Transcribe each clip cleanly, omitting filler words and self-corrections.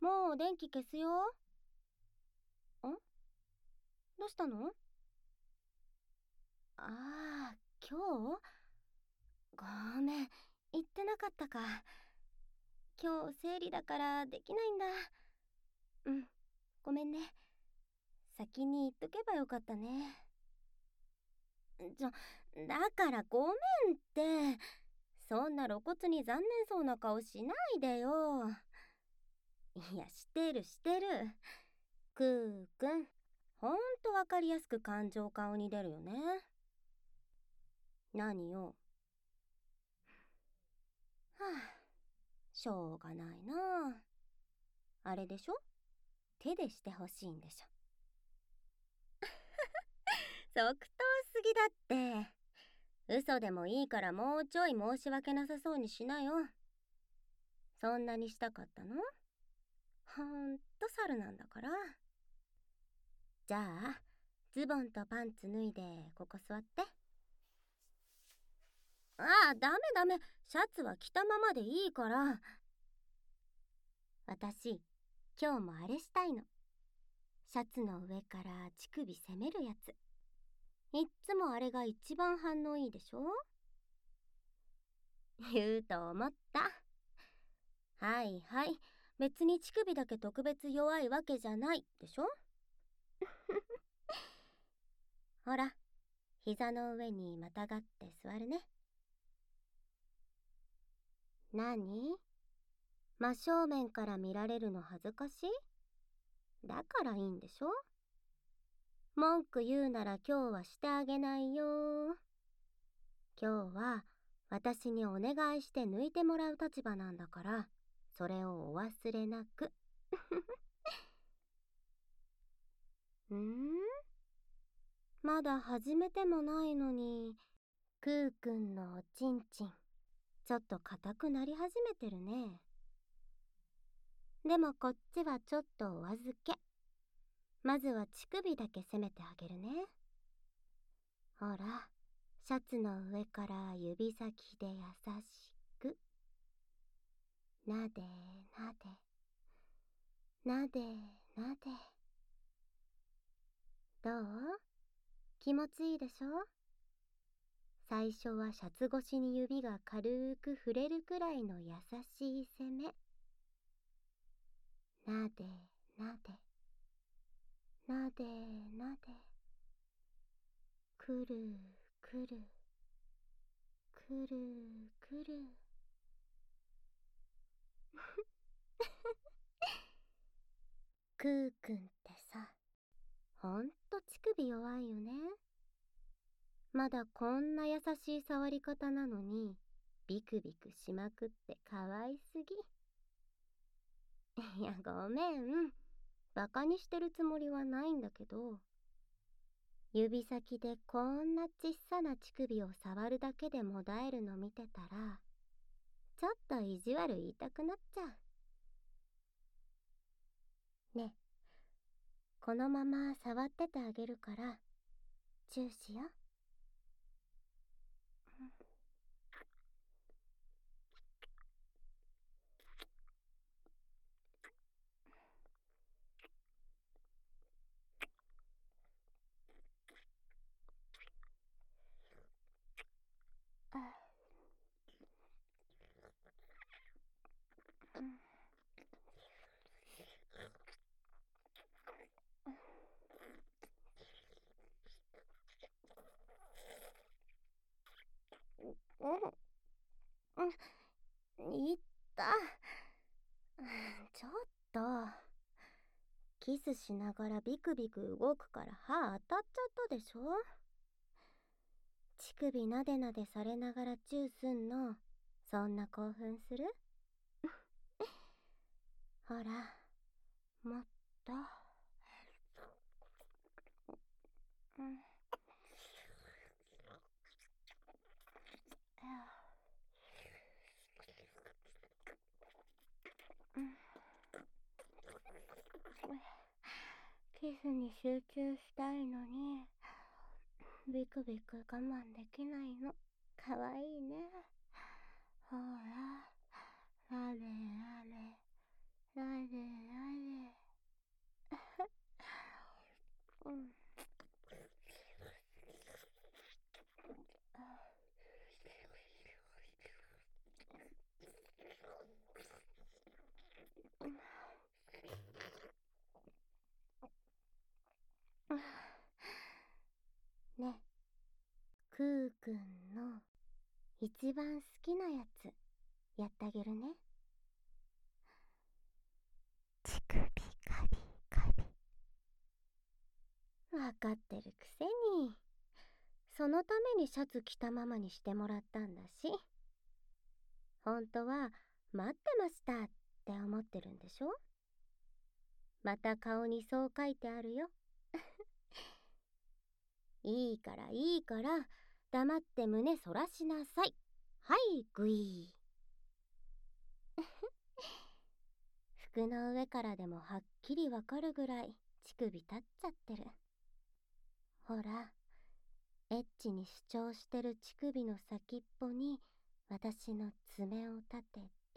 もう電気消すよ。どうしたの？ああ、今日？ごめん、言ってなかったか。今日生理だからできないんだ。うん、ごめんね。先に言っとけばよかったね。だからごめんって。そんな露骨に残念そうな顔しないでよ。いや、してる。くーくん、ほんとわかりやすく感情顔に出るよね。何よ。はあ、しょうがないな。あれでしょ？手でしてほしいんでしょ。即答すぎだって。嘘でもいいからもうちょい申し訳なさそうにしなよ。そんなにしたかったの？ほんと猿なんだから。じゃあ、ズボンとパンツ脱いでここ座って。ああ、ダメ。シャツは着たままでいいから。私、今日もあれしたいの。シャツの上から乳首攻めるやつ。いっつもあれが一番反応いいでしょ？言うと思った。はい。別に乳首だけ特別弱いわけじゃないでしょ？ほら、膝の上にまたがって座るね。何？真正面から見られるの恥ずかしい？だからいいんでしょ？文句言うなら今日はしてあげないよ。今日は私にお願いして抜いてもらう立場なんだから、それをお忘れなく。まだ始めてもないのに、くーくんのおちんちん、ちょっと硬くなり始めてるね。でもこっちはちょっとお預け。まずは乳首だけ攻めてあげるね。ほら、シャツの上から指先で優しく。なで。どう？気持ちいいでしょ？最初はシャツ越しに指が軽く触れるくらいの優しい攻め。なで。くる。くーくんってさ、ほんと乳首弱いよね。まだこんな優しい触り方なのに、ビクビクしまくってかわいすぎ。いや、ごめん。バカにしてるつもりはないんだけど、指先でこんなちっさな乳首を触るだけでもだえるの見てたら、ちょっと意地悪言いたくなっちゃう。ね、このまま触っててあげるから、チューしよ。いった。ちょっと。キスしながらビクビク動くから歯当たっちゃったでしょ？乳首なでなでされながらチューすんの、そんな興奮する？ほら、もっと。キスに集中したいのに、ビクビク我慢できないの。かわいいね。ほら、あれ。 くんの一番好きなやつやってあげるね。乳首カリカリ。わかってるくせに。そのためにシャツ着たままにしてもらったんだし。本当は待ってましたって思ってるんでしょ。また顔にそう書いてあるよ。いいからいいから黙って胸そらしなさい。はいグイー。服の上からでもはっきりわかるぐらい乳首立っちゃってる。ほら、エッチに主張してる乳首の先っぽに私の爪を立てて。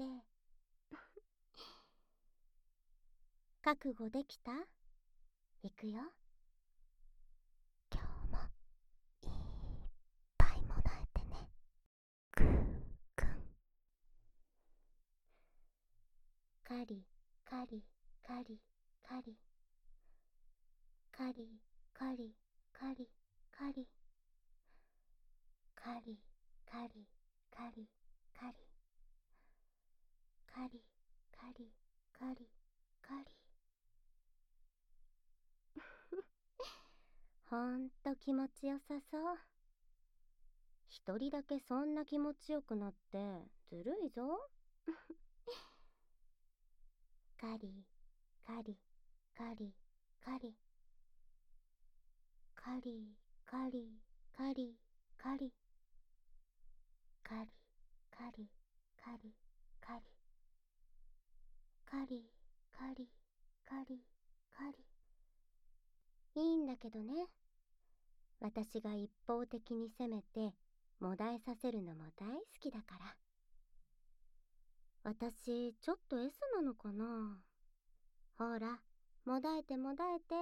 覚悟できた？いくよ。今日もいっぱいもらえてね。くーくん。カリカリカリカリカリカリカリカリカリカリカリカリカリカリカリカリ。ほんと気持ちよさそう。一人だけそんな気持ちよくなってずるいぞ。カリカリカリカリカリカリカリカリカリカリカリカリカリカリカリカリ。いいんだけどね。私が一方的に攻めてもだえさせるのも大好きだから。私ちょっと S なのかな。ほら、もだえてもだえて。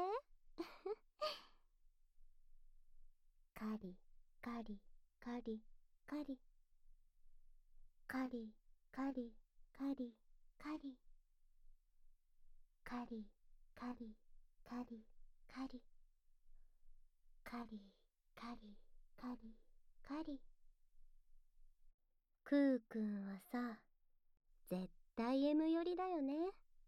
カリカリカリカリカリカリカリカリカリカリカリカリカリカリカリカリ。クーくんはさ、絶対 M 寄りだよね。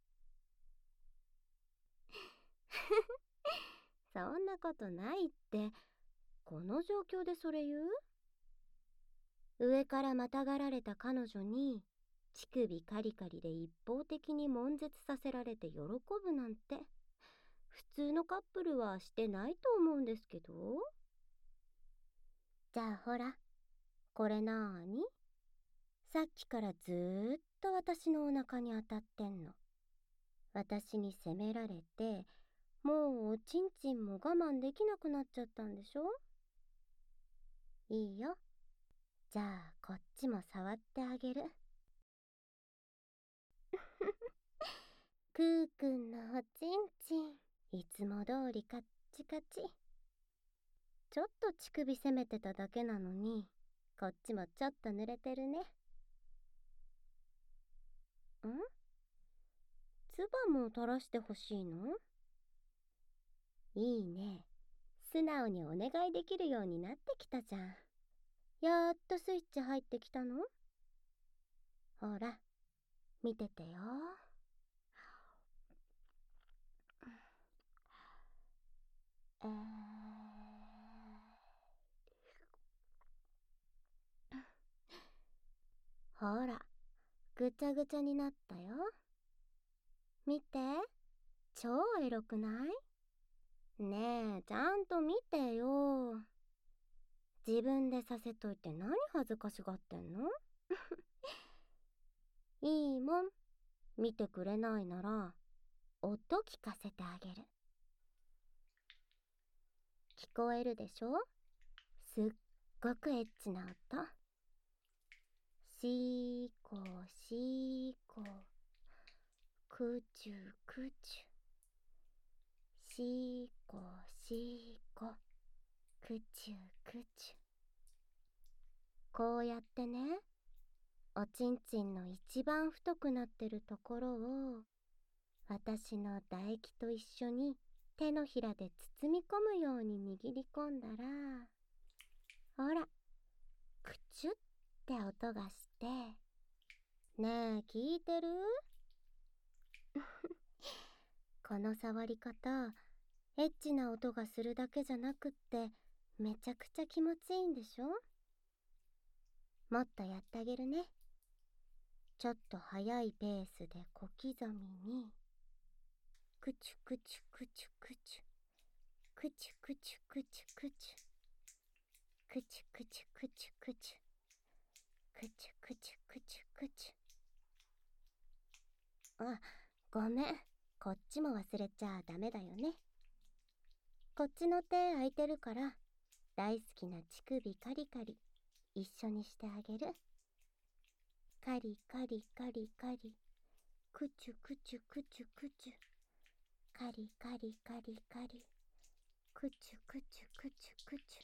そんなことないって。この状況でそれ言う？上からまたがられた彼女に乳首カリカリで一方的に悶絶させられて喜ぶなんて普通のカップルはしてないと思うんですけど。じゃあほら、これなーに？さっきからずーっと私のお腹に当たってんの。私に責められて、もうおちんちんも我慢できなくなっちゃったんでしょ？いいよ。じゃあこっちも触ってあげる。クーくんのおちんちん、いつも通りカッチカチ。ちょっと乳首攻めてただけなのに、こっちもちょっと濡れてるね。唾も垂らしてほしいの？いいね。素直にお願いできるようになってきたじゃん。やっとスイッチ入ってきたの？ほら、見ててよ。ほら、ぐちゃぐちゃになったよ。見て、超エロくない？ねえ、ちゃんと見てよ。自分でさせといて何恥ずかしがってんの？いいもん。見てくれないなら、音聞かせてあげる。聞こえるでしょ？すっごくエッチな音。シーコシーコ、クチュクチュ。シーコシーコ、クチュクチュ。こうやってね、おちんちんの一番太くなってるところを私の唾液と一緒に手のひらで包み込むように握り込んだら、ほら、 クチュって音がして、ねえ聞いてる？この触り方、エッチな音がするだけじゃなくってめちゃくちゃ気持ちいいんでしょ？もっとやってあげるね。ちょっと速いペースで小刻みに、クチュクチュクチュクチュ、クチュクチュクチュクチュ、クチュクチュクチュクチュ、クチュクチュクチュクチュ。あ、ごめん、こっちも忘れちゃダメだよね。こっちの手空いてるから、大好きな乳首カリカリ一緒にしてあげる。カリカリカリカリ、クチュクチュクチュクチュ、カリカリカリカリ、クチュクチュクチュクチ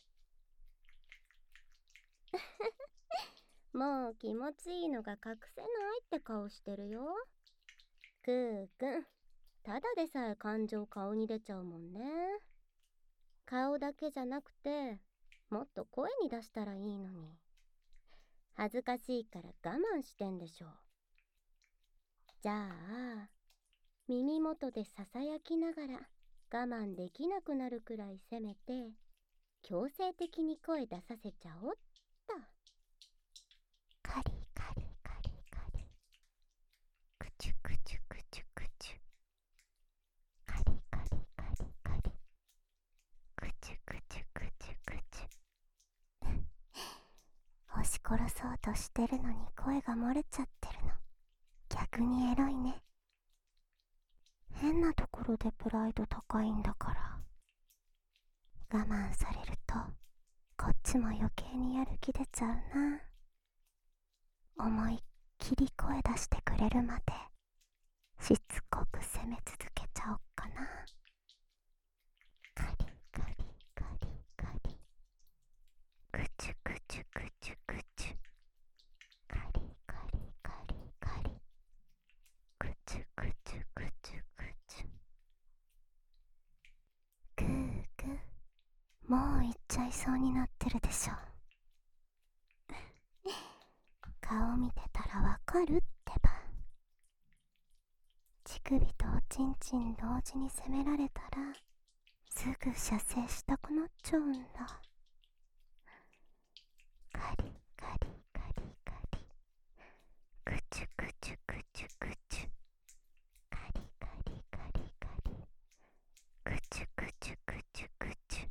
ュ。もう気持ちいいのが隠せないって顔してるよ。クーくん、ただでさえ感情顔に出ちゃうもんね。顔だけじゃなくて、もっと声に出したらいいのに。恥ずかしいから我慢してんでしょ。じゃあ、耳元でささやきながら我慢できなくなるくらいせめて、強制的に声出させちゃおうっと。カリカリカリカリ、クチュクチュクチュクチュ、カリカリカリカリ、クチュクチュクチュクチュ。押し殺そうとしてるのに声が漏れちゃってるの、逆にエロいね。変なところでプライド高いんだから。我慢されるとこっちも余計にやる気出ちゃうな。思いっきり声出してくれるまでしつこく攻め続けちゃおっかな。カリカリカリカリ、クチュクチュクチュクチュ、カリカリカリカリ、クチュクチュクチュクチュ。グーグー、もう行っちゃいそうになってるでしょ。顔見てたらわかるってば。乳首とおちんちん同時に攻められたらすぐ射精したくなっちゃうんだ。カリカリカリカリ、クチュクチュクチュクチュ、カリカリカリカリ、クチュクチュクチュクチ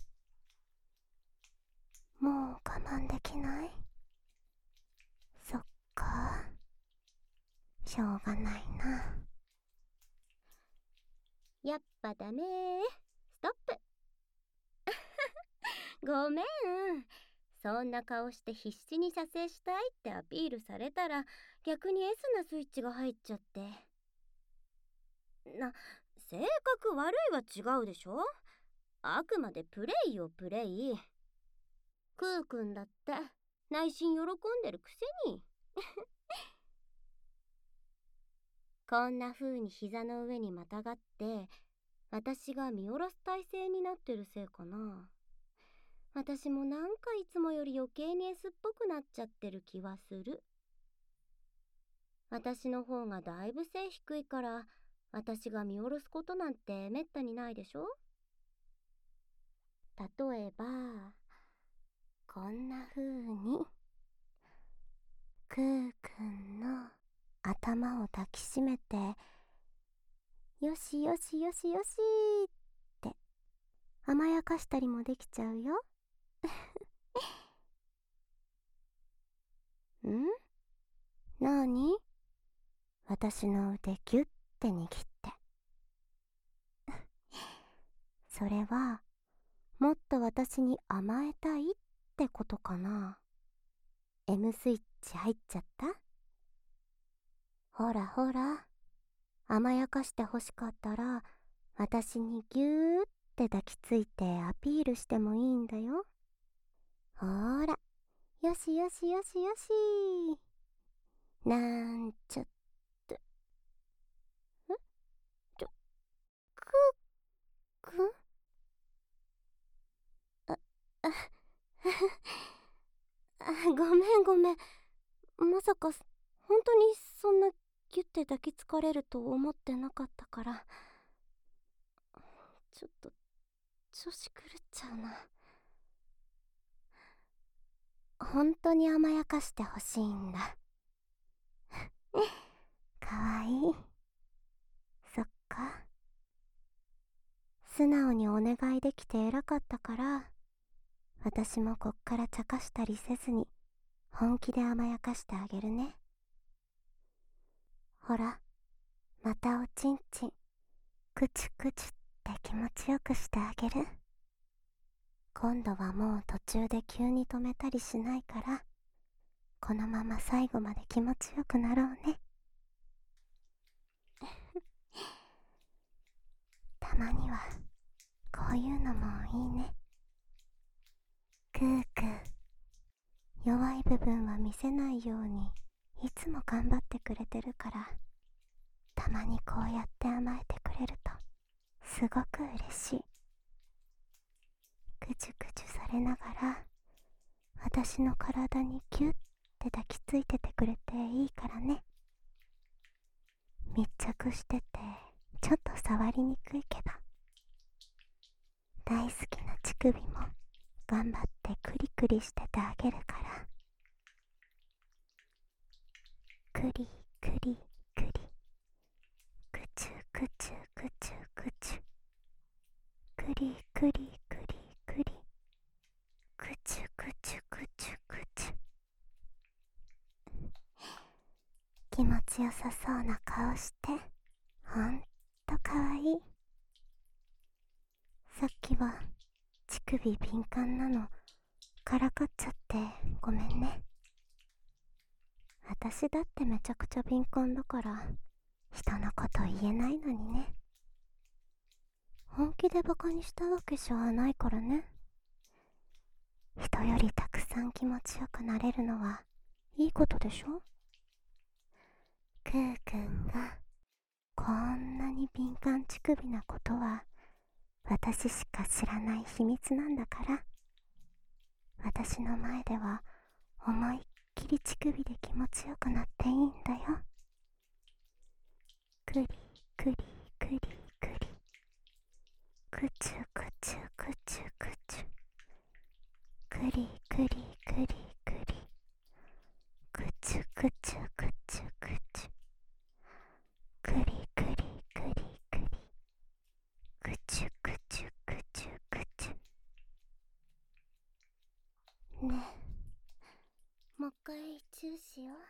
ュ。もう我慢できない？そっか、しょうがないな。やっぱダメー。ストップ。ごめん。そんな顔して必死に射精したいってアピールされたら逆に S なスイッチが入っちゃって。性格悪いは違うでしょ。あくまでプレイよプレイ。クーくんだって内心喜んでるくせに。こんな風に膝の上にまたがって私が見下ろす体勢になってるせいかな。私もなんかいつもより余計に S っぽくなっちゃってる気はする。私の方がだいぶ背低いから私が見下ろすことなんてめったにないでしょ。例えばこんな風にクーくんの頭を抱きしめてよしよしよしよしって甘やかしたりもできちゃうよ。ん？なに？私の腕ギュッて握って。それはもっと私に甘えたいってことかな。M スイッチ入っちゃった？ほらほら、甘やかしてほしかったら私にギューって抱きついてアピールしてもいいんだよ。ほーら、よしよしよしよし。なんちゃって。ちょ、クーくん？あ、あ、 ごめんごめん。まさか本当にそんなギュッて抱きつかれると思ってなかったから、ちょっと調子狂っちゃうな。本当に甘やかしてほしいんだ。かわいい。そっか。素直にお願いできて偉かったから、私もこっから茶化したりせずに本気で甘やかしてあげるね。ほら、またおちんちんクチュクチュって気持ちよくしてあげる。今度はもう途中で急に止めたりしないから、このまま最後まで気持ちよくなろうね。たまにはこういうのもいいね。クークー、弱い部分は見せないようにいつも頑張ってくれてるから、たまにこうやって甘えてくれるとすごく嬉しい。ぐちゅぐちゅされながら私の体にギュッて抱きついててくれていいからね。密着しててちょっと触りにくいけど、大好きな乳首も頑張ってクリクリしててあげるから。クリクリクリ、クチュクチュクチュクチュ、クリクリクリクリ、クチュクチュクチュクチュ。気持ちよさそうな顔してほんとかわいい。さっきは乳首敏感なのからかっちゃってごめんね。私だってめちゃくちゃ敏感だから人のこと言えないのにね。本気でバカにしたわけじゃないからね。人よりたくさん気持ちよくなれるのはいいことでしょ。クーくんがこんなに敏感乳首なことは私しか知らない秘密なんだから、私の前では思いっきり乳首で気持ちよくなっていいんだよ。クリクリクリクリ、クチュクチュクチュクチュ、クリクリクリクリ、クチュクチュクチュクチュ、クリクリクリクリ、クチュクチュクチュクチュ。ねえ、もう一回チューしよう。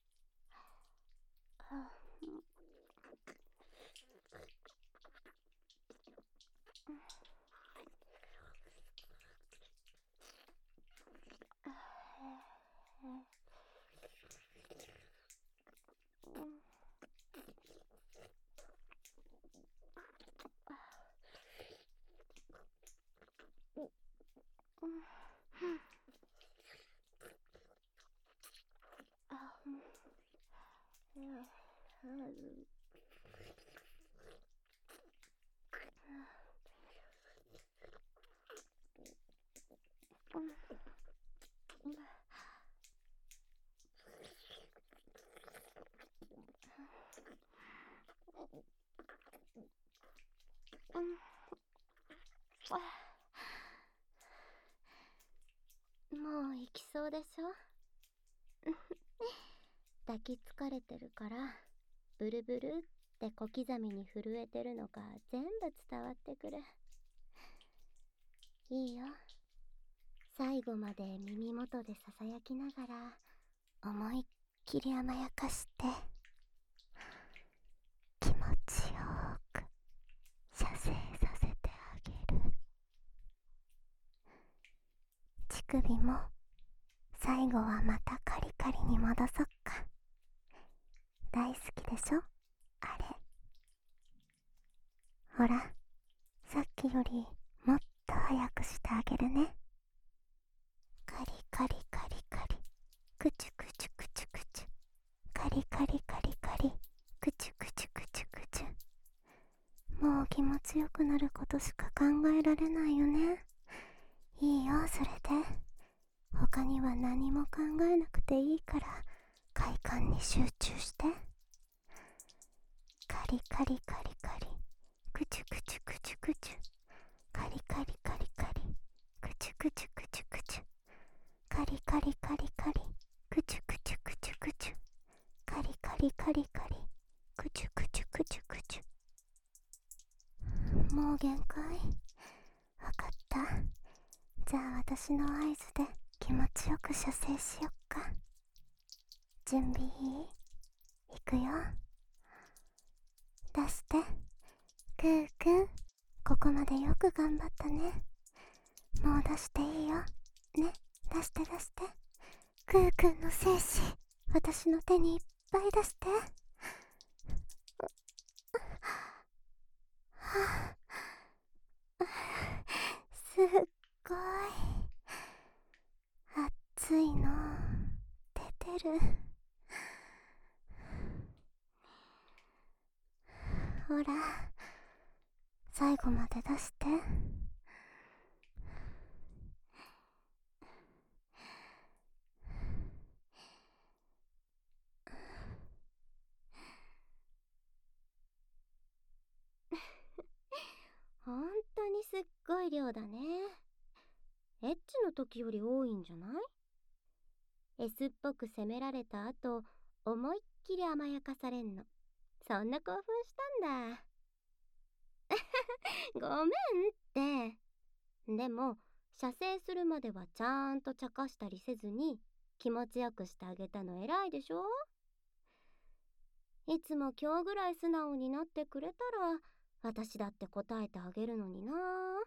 もう行きそうでしょ。抱きつかれてるからブルブルって小刻みに震えてるのが全部伝わってくる。いいよ、最後まで耳元でささやきながら思いっきり甘やかして気持ちよく射精させてあげる。乳首も最後はまたカリカリに戻そっか。大好きでしょあれ。ほら、さっきよりもっと早くしてあげるね。カリカリカリカリ、クチュクチュクチュクチュ、カリカリカリカリ、クチュクチュクチュクチュ。もう気持ちよくなることしか考えられないよね。いいよ、それで他には何も考えなくていいから快感に集中して。カリカリカリカリ、クチュクチュクチュクチュ、カリカリカリカリ、クチュクチュクチュクチュ、カリカリカリカリ、クチュクチュクチュクチュ、カリカリカリカリ、クチュクチュクチュクチュ。もう限界。わかった。じゃあ私の合図で気持ちよく射精しよっか。準備いい？いくよ。出して。クーくん、ここまでよく頑張ったね。もう出していいよ。ね、出して出して。クーくんの精子、私の手にいっぱい出して。はあ、すっごい熱いの出てる。ほら、最後まで出して。ほんとにすっごい量だね。エッチの時より多いんじゃない？ S っぽく責められた後、思いっきり甘やかされんの。そんな興奮したんだ。ごめんって。でも、射精するまではちゃんと茶化したりせずに気持ちよくしてあげたの偉いでしょ？いつも今日ぐらい素直になってくれたら私だって答えてあげるのにな。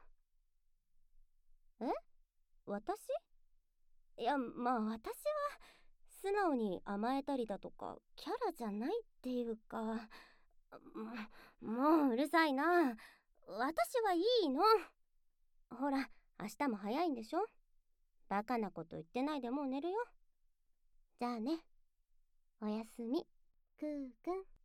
え？私？いや、まあ私は素直に甘えたりだとかキャラじゃないっていうか、もううるさいな。私はいいの。ほら、明日も早いんでしょ？バカなこと言ってないでもう寝るよ。じゃあね。おやすみ、クーくん。